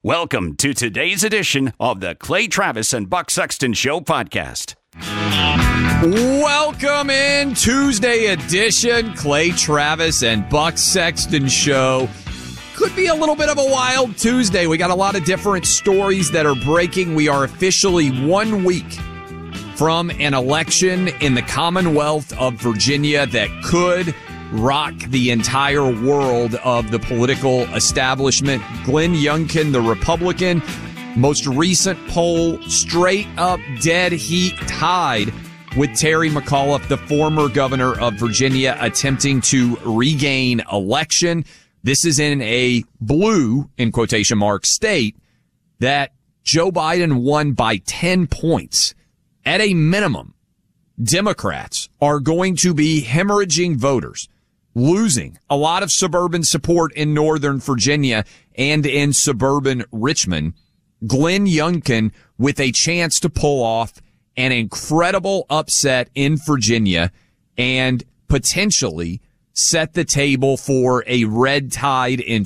Welcome to today's edition of the Clay Travis and Buck Sexton Show podcast. Welcome in Tuesday edition, Clay Travis and Buck Sexton Show. Could be a little bit of a wild Tuesday. We got a lot of different stories that are breaking. We are officially 1 week from an election in the Commonwealth of Virginia that could rock the entire world of the political establishment. Glenn Youngkin, the Republican, most recent poll, straight up dead heat tied with Terry McAuliffe, the former governor of Virginia, attempting to regain election. This is in a blue, in quotation marks, state that Joe Biden won by 10 points. At a minimum, Democrats are going to be hemorrhaging voters, losing a lot of suburban support in Northern Virginia and in suburban Richmond. Glenn Youngkin with a chance to pull off an incredible upset in Virginia and potentially set the table for a red tide in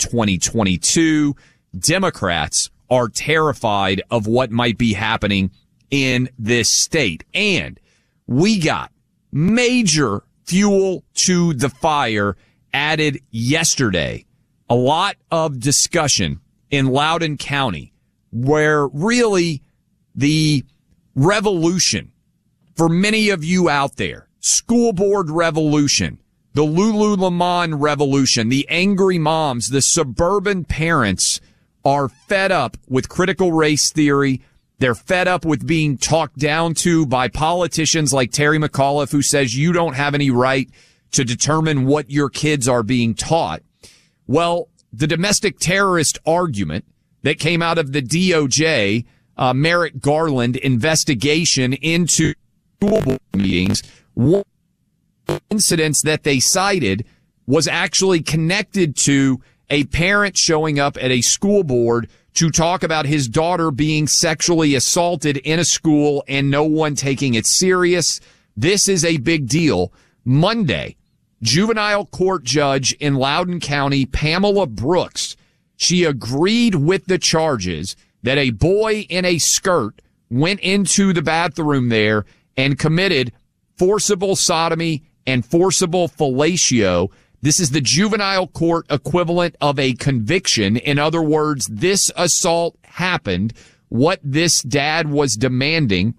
2022. Democrats are terrified of what might be happening in this state. And we got major fuel to the fire added yesterday. A lot of discussion in Loudoun County where really the revolution for many of you out there, school board revolution, the Lululemon revolution, the angry moms, the suburban parents are fed up with critical race theory. They're fed up with being talked down to by politicians like Terry McAuliffe, who says you don't have any right to determine what your kids are being taught. Well, the domestic terrorist argument that came out of the DOJ, Merrick Garland investigation into school board meetings, one incident that they cited was actually connected to a parent showing up at a school board to talk about his daughter being sexually assaulted in a school and no one taking it serious. This is a big deal. Monday, juvenile court judge in Loudoun County, Pamela Brooks, she agreed with the charges that a boy in a skirt went into the bathroom there and committed forcible sodomy and forcible fellatio. This is the juvenile court equivalent of a conviction. In other words, this assault happened. What this dad was demanding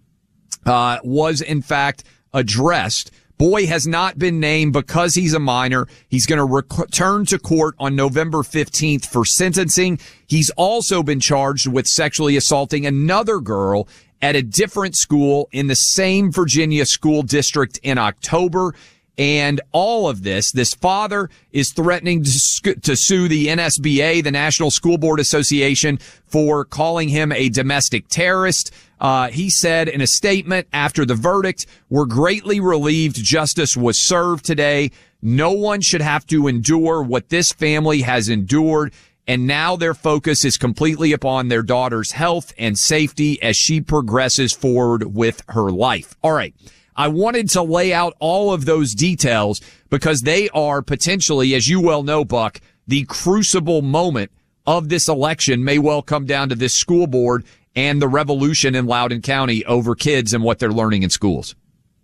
was, in fact, addressed. Boy has not been named because he's a minor. He's going to return to court on November 15th for sentencing. He's also been charged with sexually assaulting another girl at a different school in the same Virginia school district in October. And all of this father is threatening to sue the NSBA, the National School Board Association, for calling him a domestic terrorist. He said in a statement after the verdict, "We're greatly relieved justice was served today. No one should have to endure what this family has endured. And now their focus is completely upon their daughter's health and safety as she progresses forward with her life." All right. I wanted to lay out all of those details because they are potentially, as you well know, Buck, the crucible moment of this election may well come down to this school board and the revolution in Loudoun County over kids and what they're learning in schools.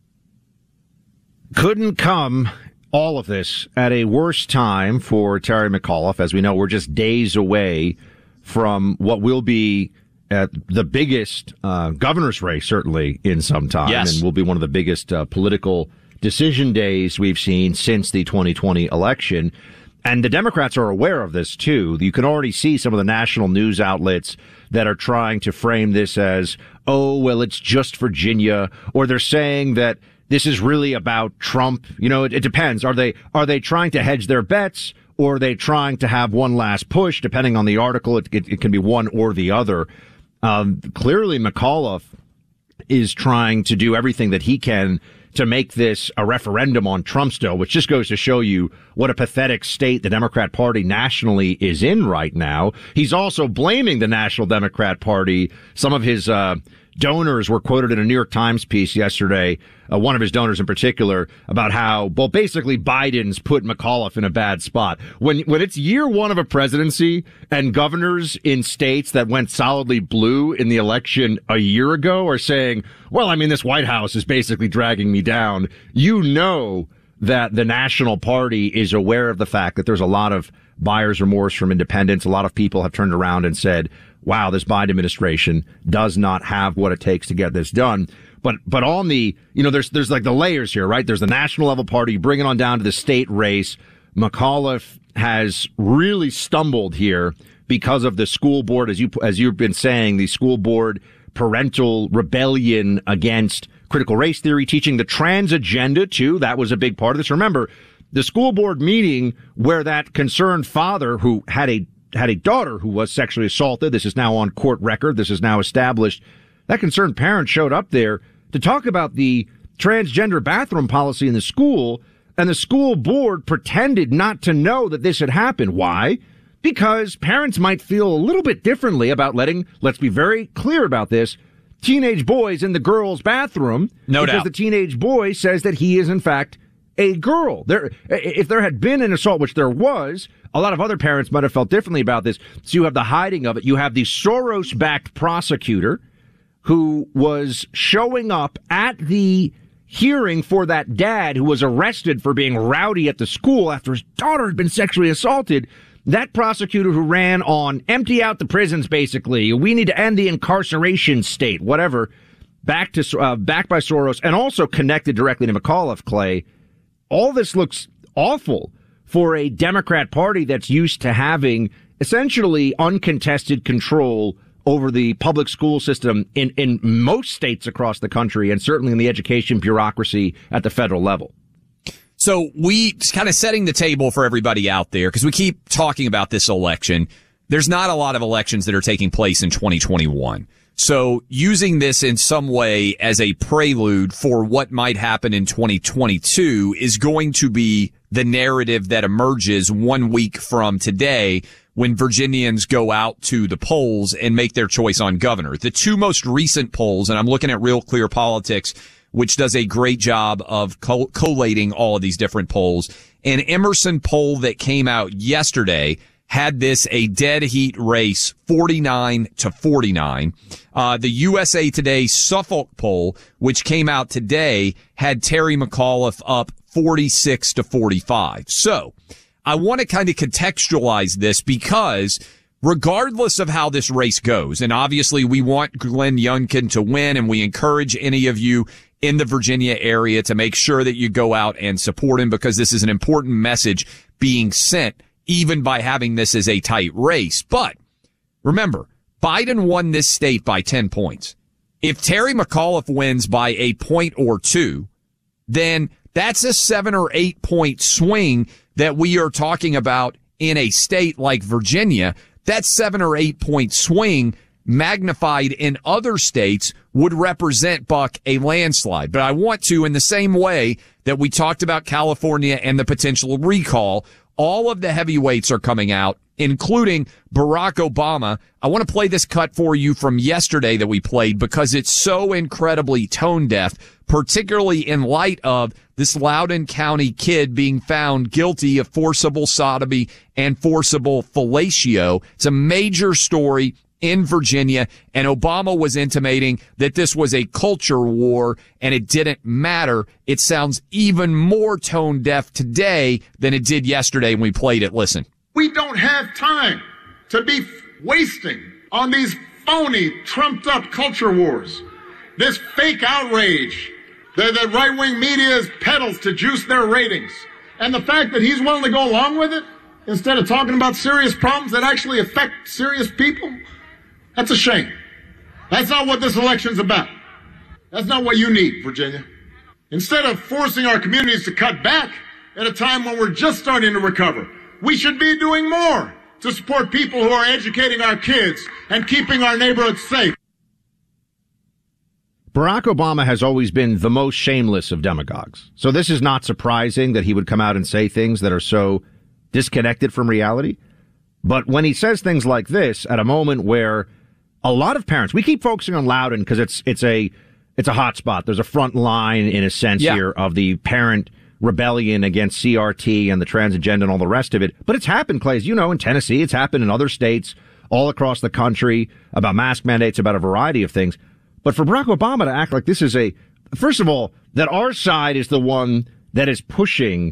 Couldn't come, all of this, at a worse time for Terry McAuliffe. As we know, we're just days away from what will be the biggest governor's race, certainly, in some time. Yes. And will be one of the biggest political decision days we've seen since the 2020 election. And the Democrats are aware of this, too. You can already see some of the national news outlets that are trying to frame this as, oh, well, it's just Virginia, or they're saying that this is really about Trump. You know, it depends. Are they trying to hedge their bets, or are they trying to have one last push? Depending on the article, it can be one or the other. Clearly, McAuliffe is trying to do everything that he can to make this a referendum on Trump still, which just goes to show you what a pathetic state the Democrat Party nationally is in right now. He's also blaming the National Democrat Party. Some of his donors were quoted in a New York Times piece yesterday, one of his donors in particular, about how, well, basically Biden's put McAuliffe in a bad spot. When it's year one of a presidency and governors in states that went solidly blue in the election a year ago are saying, well, I mean, this White House is basically dragging me down, you know that the National Party is aware of the fact that there's a lot of buyer's remorse from independents. A lot of people have turned around and said, wow, this Biden administration does not have what it takes to get this done. But on the, there's like the layers here, right? There's the national level party. You bring it on down to the state race. McAuliffe has really stumbled here because of the school board, as you've been saying, the school board parental rebellion against critical race theory, teaching the trans agenda too. That was a big part of this. Remember, the school board meeting where that concerned father who had a daughter who was sexually assaulted. This is now on court record. This is now established. That concerned parent showed up there to talk about the transgender bathroom policy in the school, and the school board pretended not to know that this had happened. Why? Because parents might feel a little bit differently about let's be very clear about this, teenage boys in the girls' bathroom. No doubt. Because the teenage boy says that he is, in fact, a girl. If there had been an assault, which there was, a lot of other parents might have felt differently about this. So you have the hiding of it. You have the Soros-backed prosecutor who was showing up at the hearing for that dad who was arrested for being rowdy at the school after his daughter had been sexually assaulted. That prosecutor who ran on empty out the prisons, basically. We need to end the incarceration state, whatever. Backed by Soros and also connected directly to McAuliffe, Clay. All this looks awful for a Democrat Party that's used to having essentially uncontested control over the public school system in most states across the country, and certainly in the education bureaucracy at the federal level. So we kind of setting the table for everybody out there, because we keep talking about this election. There's not a lot of elections that are taking place in 2021. So using this in some way as a prelude for what might happen in 2022 is going to be the narrative that emerges 1 week from today when Virginians go out to the polls and make their choice on governor. The two most recent polls, and I'm looking at Real Clear Politics, which does a great job of collating all of these different polls. An Emerson poll that came out yesterday had this a dead heat race, 49-49. The USA Today Suffolk poll, which came out today, had Terry McAuliffe up 46-45. So I want to kind of contextualize this because regardless of how this race goes, and obviously we want Glenn Youngkin to win, and we encourage any of you in the Virginia area to make sure that you go out and support him, because this is an important message being sent even by having this as a tight race. But remember, Biden won this state by 10 points. If Terry McAuliffe wins by a point or two, then that's a 7 or 8 point swing that we are talking about in a state like Virginia. That 7 or 8 point swing magnified in other states would represent, Buck, a landslide. But I want to, in the same way that we talked about California and the potential recall, all of the heavyweights are coming out, including Barack Obama. I want to play this cut for you from yesterday that we played because it's so incredibly tone deaf, particularly in light of this Loudoun County kid being found guilty of forcible sodomy and forcible fellatio. It's a major story in Virginia, and Obama was intimating that this was a culture war and it didn't matter. It sounds even more tone deaf today than it did yesterday when we played it. Listen. We don't have time to be wasting on these phony, trumped-up culture wars. This fake outrage that the right-wing media peddles to juice their ratings. And the fact that he's willing to go along with it instead of talking about serious problems that actually affect serious people, that's a shame. That's not what this election's about. That's not what you need, Virginia. Instead of forcing our communities to cut back at a time when we're just starting to recover, we should be doing more to support people who are educating our kids and keeping our neighborhoods safe. Barack Obama has always been the most shameless of demagogues. So this is not surprising that he would come out and say things that are so disconnected from reality. But when he says things like this at a moment where a lot of parents, we keep focusing on Loudoun because it's a hot spot. There's a front line, in a sense, here of the parent rebellion against CRT and the trans agenda and all the rest of it. But it's happened, Clay, as you know, in Tennessee. It's happened in other states all across the country about mask mandates, about a variety of things. But for Barack Obama to act like this is first of all, that our side is the one that is pushing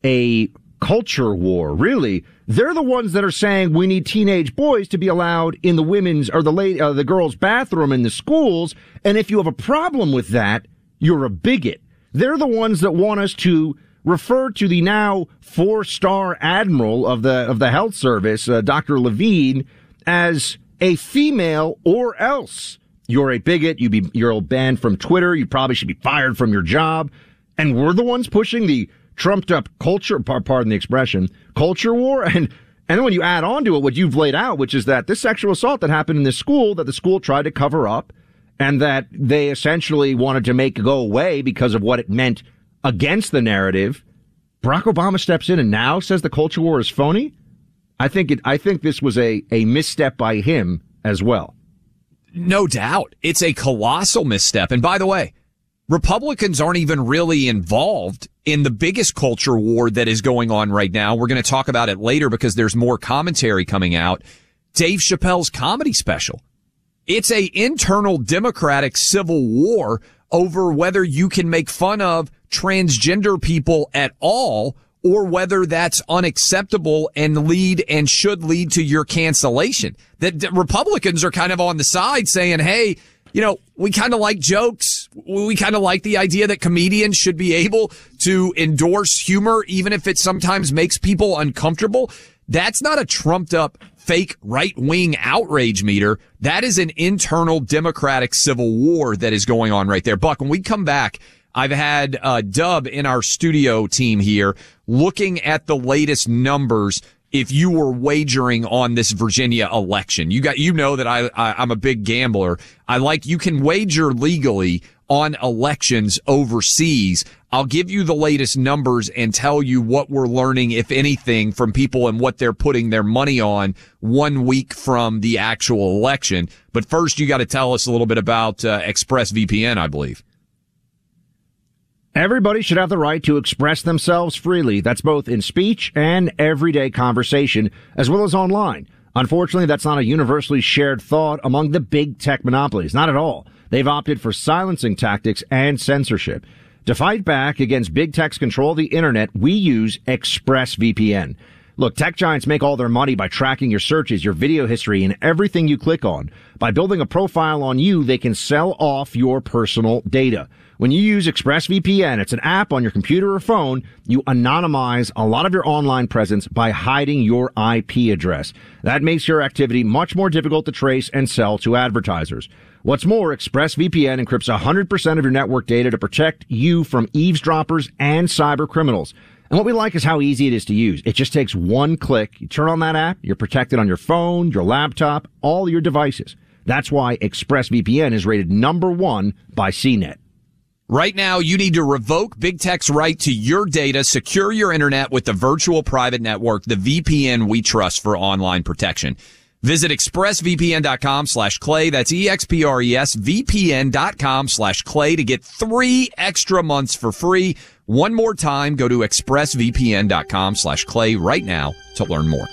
a culture war. Really, they're the ones that are saying we need teenage boys to be allowed in the women's or the girls' bathroom in the schools. And if you have a problem with that, you're a bigot. They're the ones that want us to refer to the now 4-star admiral of the health service, Dr. Levine, as a female or else. You're a bigot. You're banned from Twitter. You probably should be fired from your job. And we're the ones pushing the trumped up culture, pardon the expression, culture war. And then when you add on to it what you've laid out, which is that this sexual assault that happened in this school, that the school tried to cover up and that they essentially wanted to make go away because of what it meant against the narrative, Barack Obama steps in and now says the culture war is phony. I think this was a misstep by him as well. No doubt. It's a colossal misstep. And by the way, Republicans aren't even really involved in the biggest culture war that is going on right now. We're going to talk about it later because there's more commentary coming out. Dave Chappelle's comedy special. It's a internal Democratic civil war over whether you can make fun of transgender people at all or whether that's unacceptable and should lead to your cancellation. That Republicans are kind of on the side saying, hey, we kind of like jokes. We kind of like the idea that comedians should be able to endorse humor, even if it sometimes makes people uncomfortable. That's not a trumped up fake right-wing outrage meter. That is an internal Democratic civil war that is going on right there. Buck, when we come back, I've had Dub in our studio team here looking at the latest numbers. If you were wagering on this Virginia election, you know that I'm a big gambler. You can wager legally on elections overseas. I'll give you the latest numbers and tell you what we're learning, if anything, from people and what they're putting their money on 1 week from the actual election. But first, you got to tell us a little bit about ExpressVPN, I believe. Everybody should have the right to express themselves freely. That's both in speech and everyday conversation, as well as online. Unfortunately, that's not a universally shared thought among the big tech monopolies. Not at all. They've opted for silencing tactics and censorship. To fight back against big tech's control of the internet, we use ExpressVPN. Look, tech giants make all their money by tracking your searches, your video history, and everything you click on. By building a profile on you, they can sell off your personal data. When you use ExpressVPN, it's an app on your computer or phone, you anonymize a lot of your online presence by hiding your IP address. That makes your activity much more difficult to trace and sell to advertisers. What's more, ExpressVPN encrypts 100% of your network data to protect you from eavesdroppers and cyber criminals. And what we like is how easy it is to use. It just takes one click. You turn on that app, you're protected on your phone, your laptop, all your devices. That's why ExpressVPN is rated #1 by CNET. Right now, you need to revoke big tech's right to your data, secure your internet with the virtual private network, the VPN we trust for online protection. Visit expressvpn.com/Clay. That's EXPRESVPN.com/Clay to get 3 extra months for free. One more time, go to expressvpn.com/Clay right now to learn more.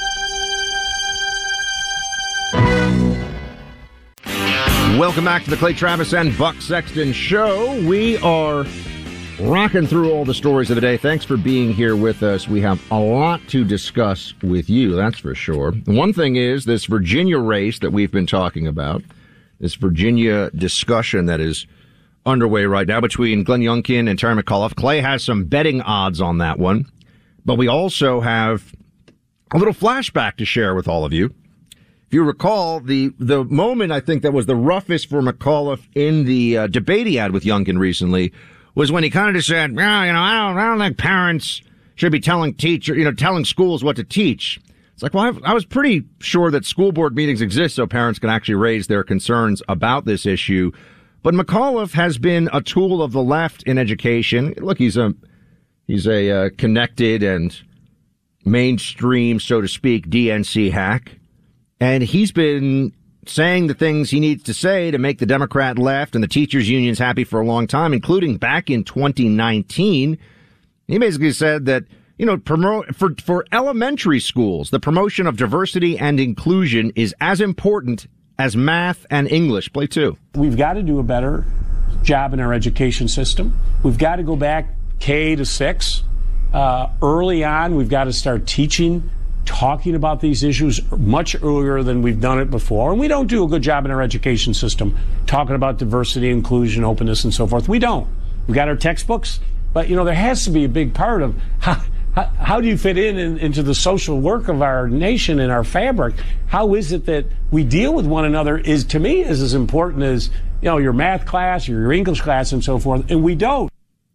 Welcome back to the Clay Travis and Buck Sexton Show. We are rocking through all the stories of the day. Thanks for being here with us. We have a lot to discuss with you, that's for sure. One thing is this Virginia race that we've been talking about, this Virginia discussion that is underway right now between Glenn Youngkin and Terry McAuliffe. Clay has some betting odds on that one, but we also have a little flashback to share with all of you. If you recall, the moment I think that was the roughest for McAuliffe in the debate he had with Youngkin recently was when he kind of just said, well, I don't think parents should be telling schools what to teach. It's like, well, I was pretty sure that school board meetings exist so parents can actually raise their concerns about this issue. But McAuliffe has been a tool of the left in education. Look, he's a connected and mainstream, so to speak, DNC hack. And he's been saying the things he needs to say to make the Democrat left and the teachers unions happy for a long time, including back in 2019. He basically said that, for elementary schools, the promotion of diversity and inclusion is as important as math and English. Play two. We've got to do a better job in our education system. We've got to go back K to 6. Early on, we've got to start talking about these issues much earlier than we've done it before. And we don't do a good job in our education system talking about diversity, inclusion, openness, and so forth. We don't. We've got our textbooks, but, there has to be a big part of how do you fit into the social work of our nation and our fabric? How is it that we deal with one another is, to me, is as important as, your math class or your English class and so forth, and we don't.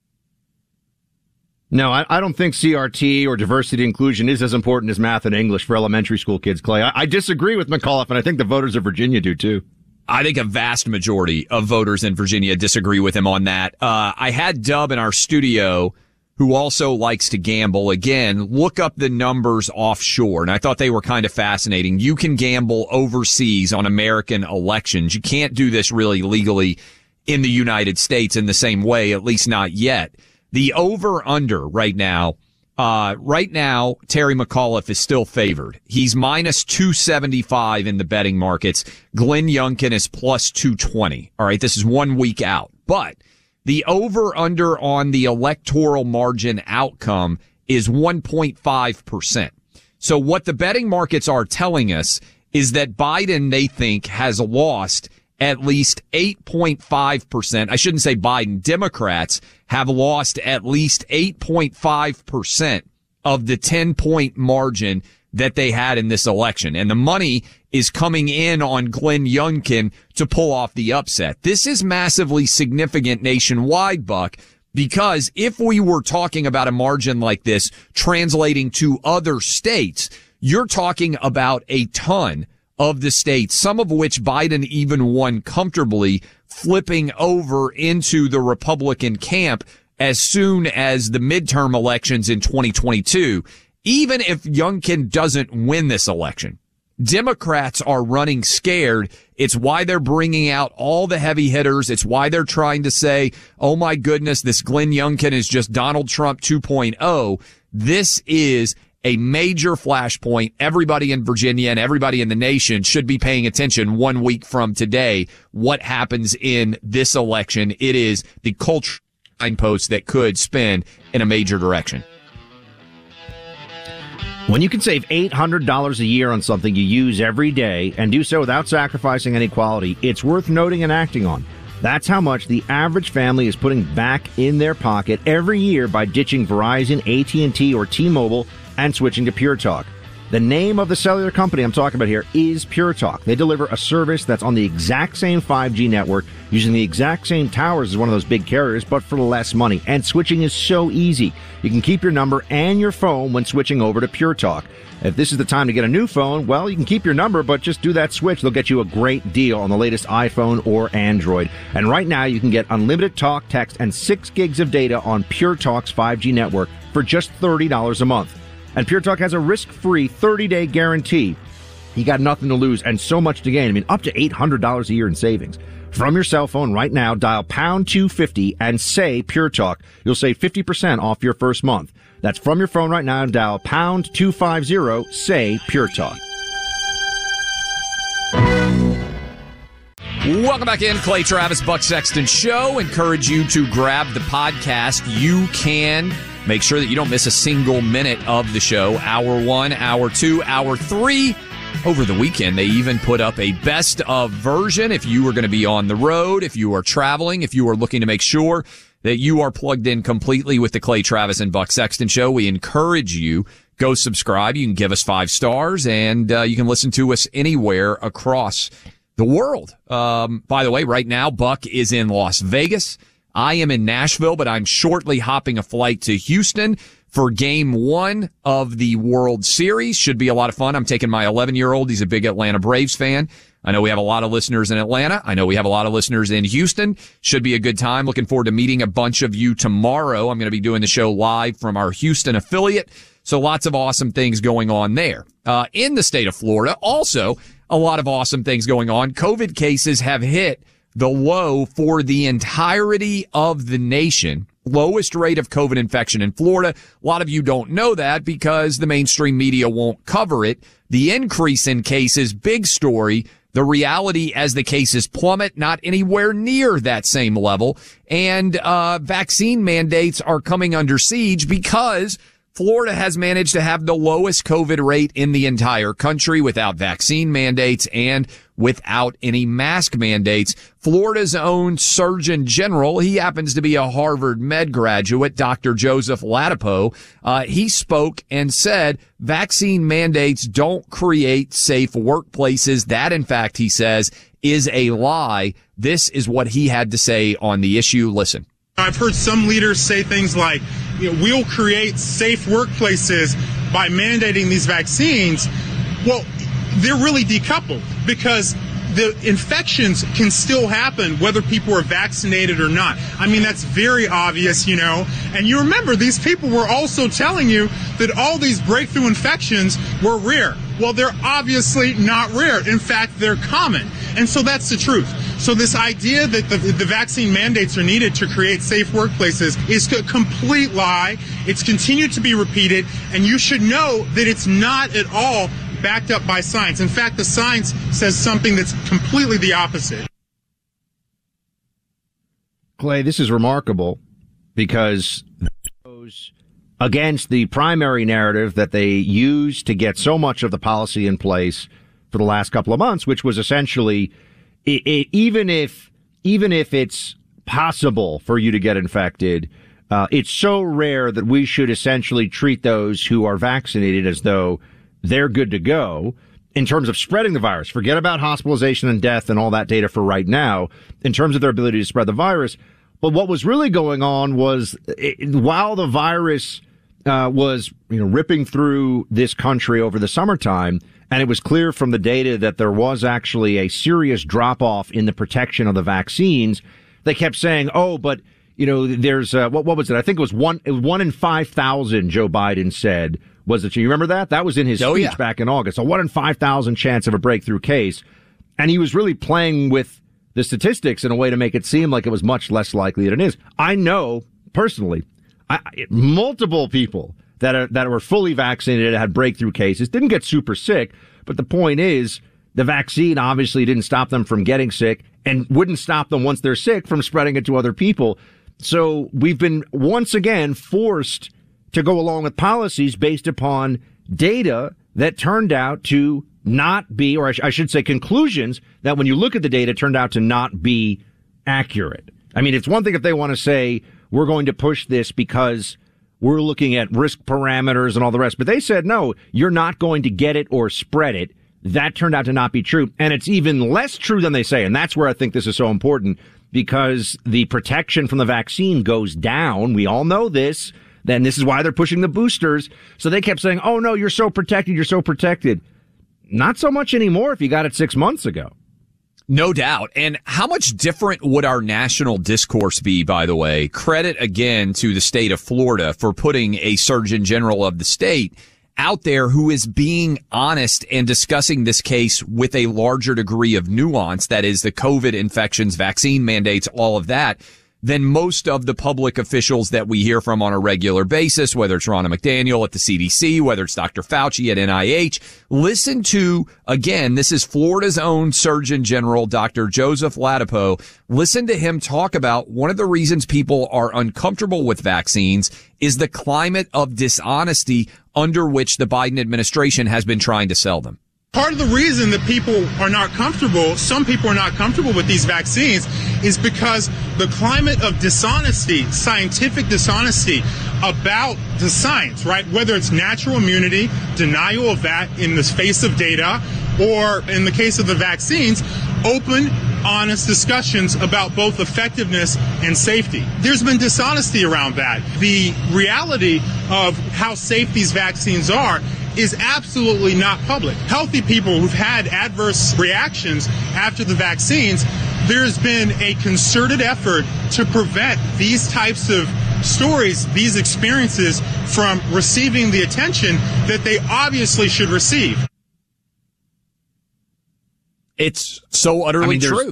No, I don't think CRT or diversity and inclusion is as important as math and English for elementary school kids, Clay. I disagree with McAuliffe, and I think the voters of Virginia do, too. I think a vast majority of voters in Virginia disagree with him on that. I had Dub in our studio, who also likes to gamble. Again, look up the numbers offshore, and I thought they were kind of fascinating. You can gamble overseas on American elections. You can't do this really legally in the United States in the same way, at least not yet. The over-under right now, Terry McAuliffe is still favored. He's minus 275 in the betting markets. Glenn Youngkin is plus 220. All right, this is 1 week out. But the over-under on the electoral margin outcome is 1.5%. So what the betting markets are telling us is that Biden, they think, has lost at least 8.5%. I shouldn't say Biden. Democrats have lost at least 8.5% of the 10-point margin that they had in this election. And the money is coming in on Glenn Youngkin to pull off the upset. This is massively significant nationwide, Buck, because if we were talking about a margin like this translating to other states, you're talking about a ton of the states, some of which Biden even won comfortably, flipping over into the Republican camp as soon as the midterm elections in 2022. Even if Youngkin doesn't win this election, Democrats are running scared. It's why they're bringing out all the heavy hitters. It's why they're trying to say, oh my goodness, this Glenn Youngkin is just Donald Trump 2.0. This is a major flashpoint. Everybody in Virginia and everybody in the nation should be paying attention 1 week from today. What happens in this election? It is the culture signpost that could spin in a major direction. When you can save $800 a year on something you use every day and do so without sacrificing any quality, it's worth noting and acting on. That's how much the average family is putting back in their pocket every year by ditching Verizon, AT&T, or T-Mobile and switching to Pure Talk. The name of the cellular company I'm talking about here is Pure Talk. They deliver a service that's on the exact same 5G network, using the exact same towers as one of those big carriers, but for less money. And switching is so easy. You can keep your number and your phone when switching over to Pure Talk. If this is the time to get a new phone, well, you can keep your number, but just do that switch. They'll get you a great deal on the latest iPhone or Android. And right now, you can get unlimited talk, text, and 6 gigs of data on Pure Talk's 5G network for just $30 a month. And Pure Talk has a risk-free 30-day guarantee. You got nothing to lose and so much to gain. I mean, up to $800 a year in savings. From your cell phone right now, dial pound 250 and say Pure Talk. You'll save 50% off your first month. That's from your phone right now. Dial pound 250, say Pure Talk. Welcome back in. Clay Travis, Buck Sexton Show. Encourage you to grab the podcast. You can make sure that you don't miss a single minute of the show. Hour 1, Hour 2, Hour 3. Over the weekend, they even put up a best of version if you are going to be on the road, if you are traveling, if you are looking to make sure that you are plugged in completely with the Clay Travis and Buck Sexton Show. We encourage you, go subscribe. You can give us 5 stars, and you can listen to us anywhere across the world. By the way, right now, Buck is in Las Vegas. I am in Nashville, but I'm shortly hopping a flight to Houston for Game 1 of the World Series. Should be a lot of fun. I'm taking my 11-year-old. He's a big Atlanta Braves fan. I know we have a lot of listeners in Atlanta. I know we have a lot of listeners in Houston. Should be a good time. Looking forward to meeting a bunch of you tomorrow. I'm going to be doing the show live from our Houston affiliate. So lots of awesome things going on there. In the state of Florida, also, a lot of awesome things going on. COVID cases have hit the low for the entirety of the nation. Lowest rate of COVID infection in Florida. A lot of you don't know that because the mainstream media won't cover it. The increase in cases, big story. The reality as the cases plummet, not anywhere near that same level. And vaccine mandates are coming under siege because Florida has managed to have the lowest COVID rate in the entire country without vaccine mandates and without any mask mandates. Florida's own Surgeon General, he happens to be a Harvard Med graduate, Dr. Joseph Ladapo. He spoke and said vaccine mandates don't create safe workplaces. That, in fact, he says, is a lie. This is what he had to say on the issue. Listen. I've heard some leaders say things like, we'll create safe workplaces by mandating these vaccines. Well, they're really decoupled because the infections can still happen whether people are vaccinated or not. I mean, that's very obvious, And you remember, these people were also telling you that all these breakthrough infections were rare. Well, they're obviously not rare. In fact, they're common. And so that's the truth. So this idea that the vaccine mandates are needed to create safe workplaces is a complete lie. It's continued to be repeated, and you should know that it's not at all backed up by science. In fact, the science says something that's completely the opposite. Clay, this is remarkable because it goes against the primary narrative that they used to get so much of the policy in place for the last couple of months, which was essentially even if it's possible for you to get infected, it's so rare that we should essentially treat those who are vaccinated as though they're good to go in terms of spreading the virus. Forget about hospitalization and death and all that data for right now in terms of their ability to spread the virus. But what was really going on was while the virus was ripping through this country over the summertime, and it was clear from the data that there was actually a serious drop-off in the protection of the vaccines, they kept saying, but, there's, what was it? I think it was one in 5,000, Joe Biden said, was it? You remember that? That was in his speech back in August. A 1 in 5,000 chance of a breakthrough case. And he was really playing with the statistics in a way to make it seem like it was much less likely than it is. I know, personally, multiple people that were fully vaccinated had breakthrough cases, didn't get super sick, but the point is the vaccine obviously didn't stop them from getting sick and wouldn't stop them once they're sick from spreading it to other people. So we've been once again forced to go along with policies based upon data that turned out to not be, or I should say conclusions that when you look at the data turned out to not be accurate. I mean, it's one thing if they want to say we're going to push this because we're looking at risk parameters and all the rest. But they said, no, you're not going to get it or spread it. That turned out to not be true. And it's even less true than they say. And that's where I think this is so important because the protection from the vaccine goes down. We all know this. Then this is why they're pushing the boosters. So they kept saying, oh, no, you're so protected. You're so protected. Not so much anymore if you got it 6 months ago. No doubt. And how much different would our national discourse be, by the way? Credit again to the state of Florida for putting a Surgeon General of the state out there who is being honest and discussing this case with a larger degree of nuance. That is the COVID infections, vaccine mandates, all of that, than most of the public officials that we hear from on a regular basis, whether it's Ronna McDaniel at the CDC, whether it's Dr. Fauci at NIH. Listen to, again, this is Florida's own Surgeon General, Dr. Joseph Ladapo. Listen to him talk about one of the reasons people are uncomfortable with vaccines is the climate of dishonesty under which the Biden administration has been trying to sell them. Part of the reason that people are not comfortable, some people are not comfortable with these vaccines, is because the climate of dishonesty, scientific dishonesty about the science, right? Whether it's natural immunity, denial of that in the face of data, or in the case of the vaccines, open, honest discussions about both effectiveness and safety. There's been dishonesty around that. The reality of how safe these vaccines are is absolutely not public. Healthy people who've had adverse reactions after the vaccines, there's been a concerted effort to prevent these types of stories, these experiences from receiving the attention that they obviously should receive. It's so utterly true.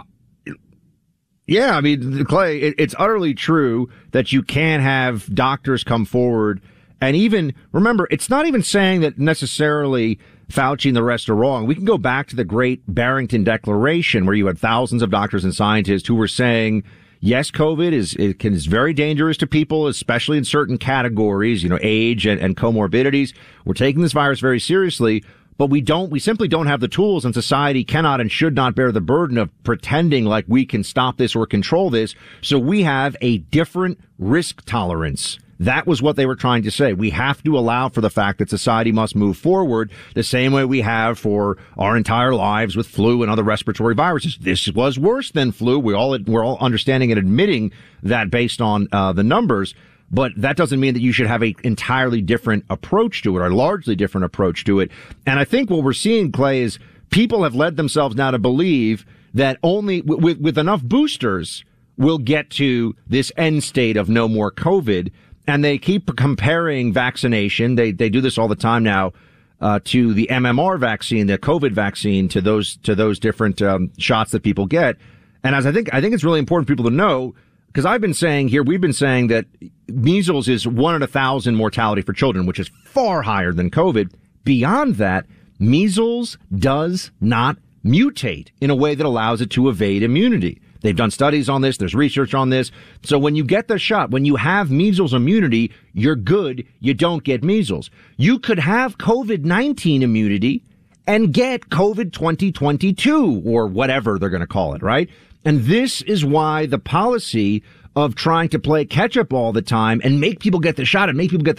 Yeah, I mean, Clay, it's utterly true that you can't have doctors come forward. And even, remember, it's not even saying that necessarily Fauci and the rest are wrong. We can go back to the great Barrington Declaration where you had thousands of doctors and scientists who were saying, yes, COVID is very dangerous to people, especially in certain categories, age and comorbidities. We're taking this virus very seriously. But we simply don't have the tools, and society cannot and should not bear the burden of pretending like we can stop this or control this. So we have a different risk tolerance. That was what they were trying to say. We have to allow for the fact that society must move forward the same way we have for our entire lives with flu and other respiratory viruses. This was worse than flu. We're all understanding and admitting that based on the numbers. But that doesn't mean that you should have an entirely different approach to it, or a largely different approach to it. And I think what we're seeing, Clay, is people have led themselves now to believe that only with enough boosters we'll get to this end state of no more COVID. And they keep comparing vaccination. They do this all the time now to the MMR vaccine, the COVID vaccine, to those different shots that people get. And as I think it's really important for people to know. Because we've been saying that measles is 1 in 1,000 mortality for children, which is far higher than COVID. Beyond that, measles does not mutate in a way that allows it to evade immunity. They've done studies on this. There's research on this. So when you get the shot, when you have measles immunity, you're good. You don't get measles. You could have COVID-19 immunity and get COVID 2022 or whatever they're going to call it, right? And this is why the policy of trying to play catch up all the time and make people get the shot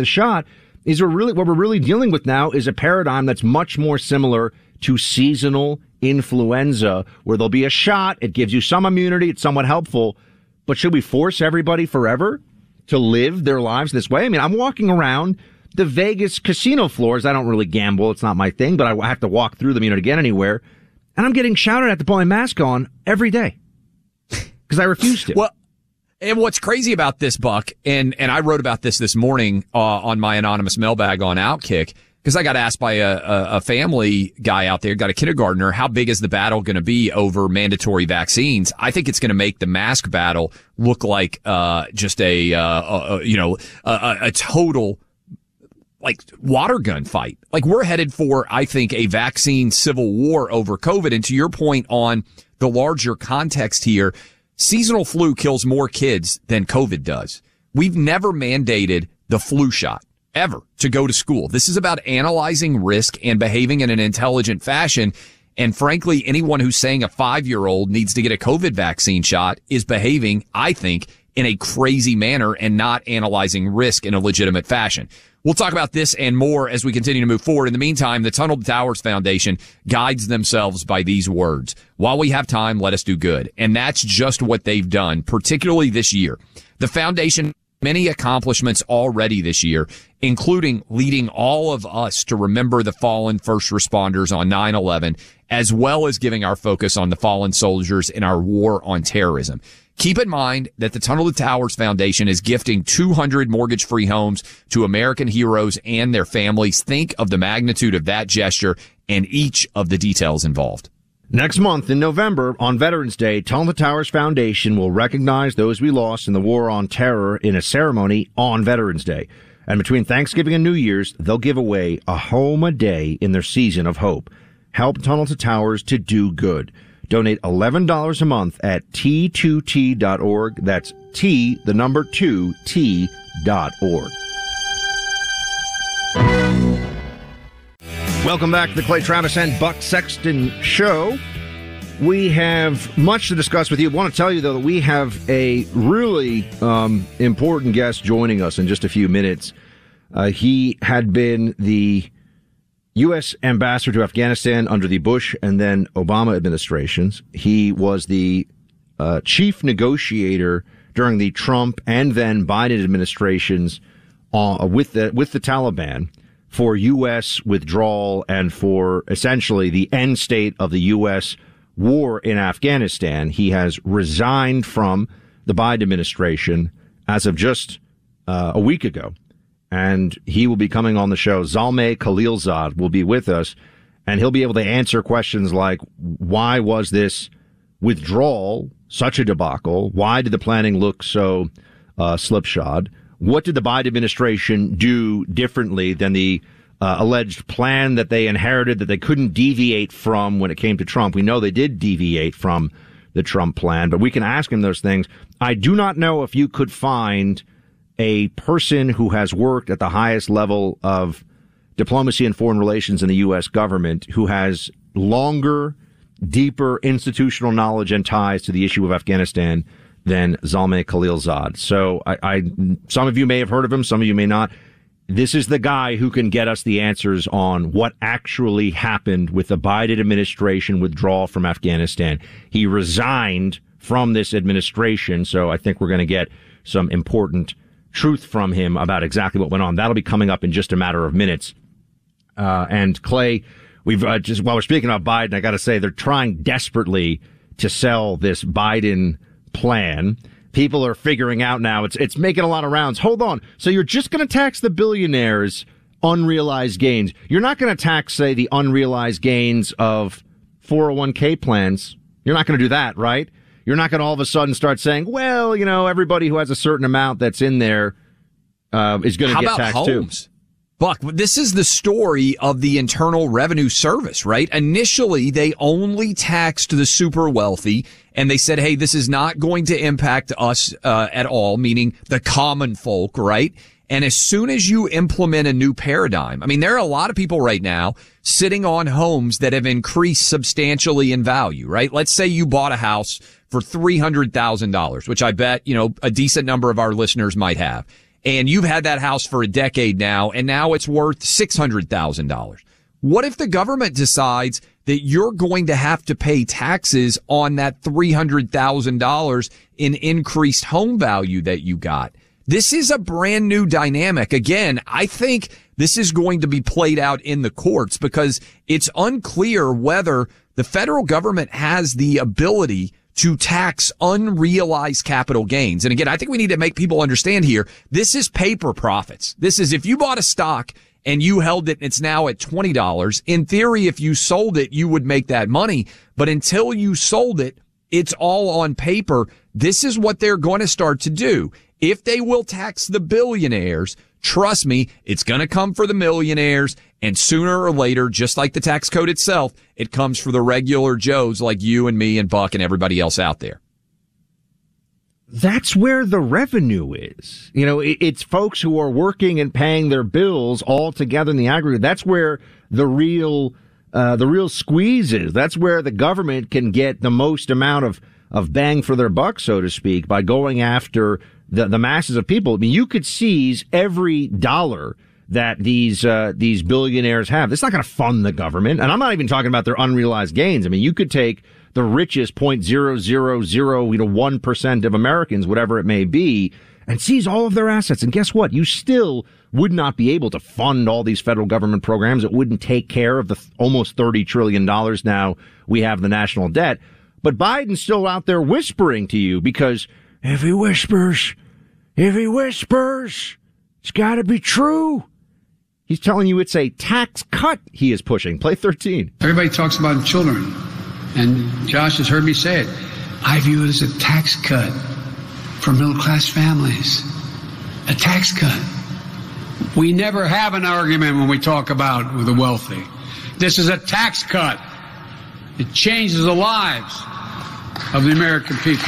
is what we're really dealing with now is a paradigm that's much more similar to seasonal influenza, where there'll be a shot. It gives you some immunity. It's somewhat helpful. But should we force everybody forever to live their lives this way? I mean, I'm walking around the Vegas casino floors. I don't really gamble. It's not my thing, but I have to walk through them, to get anywhere. And I'm getting shouted at to put my mask on every day. Because I refused to. Well, and what's crazy about this, Buck, and I wrote about this morning on my anonymous mailbag on Outkick, because I got asked by a family guy out there, got a kindergartner, how big is the battle going to be over mandatory vaccines? I think it's going to make the mask battle look like just a total like water gun fight. Like we're headed for, I think, a vaccine civil war over COVID. And to your point on the larger context here, seasonal flu kills more kids than COVID does. We've never mandated the flu shot ever to go to school. This is about analyzing risk and behaving in an intelligent fashion. And frankly, anyone who's saying a 5-year-old needs to get a COVID vaccine shot is behaving, I think, in a crazy manner and not analyzing risk in a legitimate fashion. We'll talk about this and more as we continue to move forward. In the meantime, the Tunnel to Towers Foundation guides themselves by these words. While we have time, let us do good. And that's just what they've done, particularly this year. The foundation, many accomplishments already this year, including leading all of us to remember the fallen first responders on 9/11, as well as giving our focus on the fallen soldiers in our war on terrorism. Keep in mind that the Tunnel to Towers Foundation is gifting 200 mortgage-free homes to American heroes and their families. Think of the magnitude of that gesture and each of the details involved. Next month in November, on Veterans Day, Tunnel to Towers Foundation will recognize those we lost in the war on terror in a ceremony on Veterans Day. And between Thanksgiving and New Year's, they'll give away a home a day in their season of hope. Help Tunnel to Towers to do good. Donate $11 a month at T2T.org. That's T, the number 2, T.org. Welcome back to the Clay Travis and Buck Sexton Show. We have much to discuss with you. I want to tell you, though, that we have a really important guest joining us in just a few minutes. He had been the U.S. ambassador to Afghanistan under the Bush and then Obama administrations. He was the chief negotiator during the Trump and then Biden administrations with the Taliban for U.S. withdrawal and for essentially the end state of the U.S. war in Afghanistan. He has resigned from the Biden administration as of just a week ago. And he will be coming on the show. Zalmay Khalilzad will be with us. and he'll be able to answer questions like, why was this withdrawal such a debacle? Why did the planning look so slipshod? What did the Biden administration do differently than the alleged plan that they inherited that they couldn't deviate from when it came to Trump? We know they did deviate from the Trump plan, but we can ask him those things. I do not know if you could find a person who has worked at the highest level of diplomacy and foreign relations in the U.S. government who has longer, deeper institutional knowledge and ties to the issue of Afghanistan than Zalmay Khalilzad. So some of you may have heard of him, some of you may not. This is the guy who can get us the answers on what actually happened with the Biden administration withdrawal from Afghanistan. He resigned from this administration, so I think we're going to get some important truth from him about exactly what went on. That'll be coming up in just a matter of minutes. And Clay, we've just while we're speaking about Biden, I got to say they're trying desperately to sell this Biden plan. People are figuring out now it's making a lot of rounds. Hold on. So you're just going to tax the billionaires' unrealized gains. You're not going to tax, say, the unrealized gains of 401k plans. You're not going to do that, right? You're not going to all of a sudden start saying, well, you know, everybody who has a certain amount that's in there is going to get taxed homes? Too. Buck, this is the story of the Internal Revenue Service, right? Initially, they only taxed the super wealthy, and they said, hey, this is not going to impact us at all, meaning the common folk, right? And as soon as you implement a new paradigm, I mean, there are a lot of people right now sitting on homes that have increased substantially in value, right? Let's say you bought a house for $300,000, which I bet, you know, a decent number of our listeners might have. And you've had that house for a decade now, and now it's worth $600,000. What if the government decides that you're going to have to pay taxes on that $300,000 in increased home value that you got? This is a brand new dynamic. Again, I think this is going to be played out in the courts because it's unclear whether the federal government has the ability to tax unrealized capital gains. And again, I think we need to make people understand here, this is paper profits. This is if you bought a stock and you held it and it's now at $20, in theory, if you sold it, you would make that money. But until you sold it, it's all on paper. This is what they're going to start to do. If they will tax the billionaires, trust me, it's going to come for the millionaires. And sooner or later, just like the tax code itself, it comes for the regular Joes like you and me and Buck and everybody else out there. That's where the revenue is. You know, it's folks who are working and paying their bills all together in the aggregate. That's where the real squeeze is. That's where the government can get the most amount of bang for their buck, so to speak, by going after the masses of people. I mean, you could seize every dollar that these billionaires have. It's not going to fund the government. And I'm not even talking about their unrealized gains. I mean, you could take the richest 0.0001% of Americans, whatever it may be, and seize all of their assets. And guess what? You still would not be able to fund all these federal government programs. It wouldn't take care of the almost $30 trillion now we have the national debt. But Biden's still out there whispering to you because if he whispers, it's got to be true. He's telling you it's a tax cut he is pushing. Play 13. Everybody talks about children, and Josh has heard me say it. I view it as a tax cut for middle-class families. A tax cut. We never have an argument when we talk about the wealthy. This is a tax cut. It changes the lives of the American people.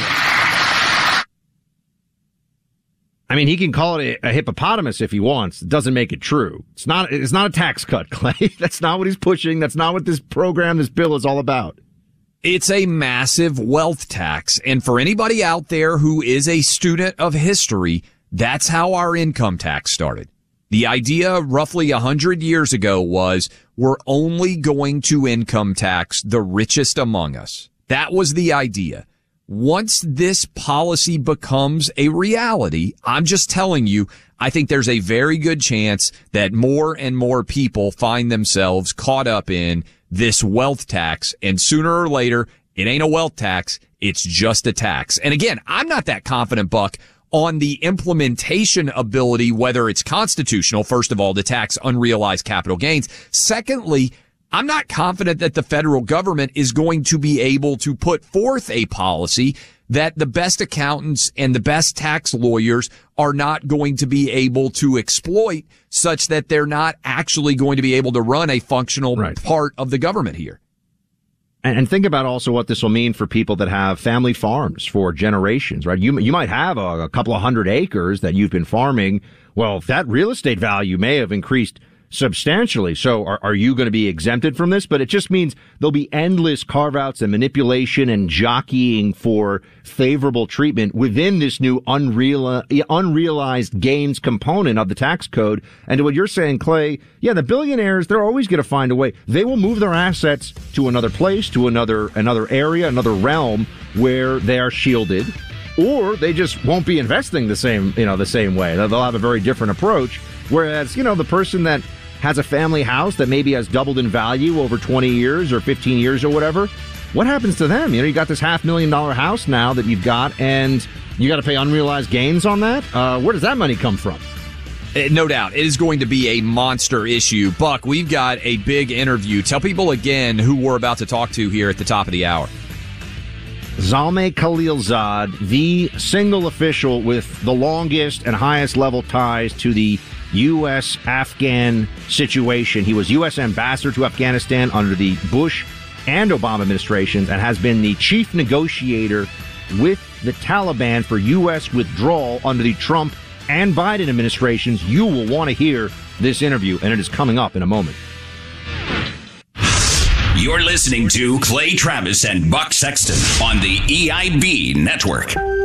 I mean, he can call it a hippopotamus if he wants. It doesn't make it true. It's not a tax cut, Clay. That's not what he's pushing. That's not what this program, this bill is all about. It's a massive wealth tax. And for anybody out there who is a student of history, that's how our income tax started. The idea roughly 100 years ago was we're only going to income tax the richest among us. That was the idea. Once this policy becomes a reality, I'm just telling you, I think there's a very good chance that more and more people find themselves caught up in this wealth tax. And sooner or later, it ain't a wealth tax. It's just a tax. And again, I'm not that confident, Buck, on the implementation ability, whether it's constitutional, first of all, to tax unrealized capital gains. Secondly, I'm not confident that the federal government is going to be able to put forth a policy that the best accountants and the best tax lawyers are not going to be able to exploit, such that they're not actually going to be able to run a functional part of the government here. And think about also what this will mean for people that have family farms for generations, right? You might have a couple of 100 acres that you've been farming. Well, that real estate value may have increased substantially. So are you going to be exempted from this? But it just means there'll be endless carve-outs and manipulation and jockeying for favorable treatment within this new unrealized gains component of the tax code. And to what you're saying, Clay, yeah, the billionaires, they're always going to find a way. They will move their assets to another place, to another area, another realm where they are shielded, or they just won't be investing the same way. They'll have a very different approach. Whereas, the person that has a family house that maybe has doubled in value over 20 years or 15 years or whatever, what happens to them? You got this $500,000 house now that you've got, and you got to pay unrealized gains on that? Where does that money come from? No doubt. It is going to be a monster issue. Buck, we've got a big interview. Tell people again who we're about to talk to here at the top of the hour. Zalmay Khalilzad, the single official with the longest and highest level ties to the U.S.-Afghan situation. He was U.S. ambassador to Afghanistan under the Bush and Obama administrations and has been the chief negotiator with the Taliban for U.S. withdrawal under the Trump and Biden administrations. You will want to hear this interview, and it is coming up in a moment. You're listening to Clay Travis and Buck Sexton on the EIB Network.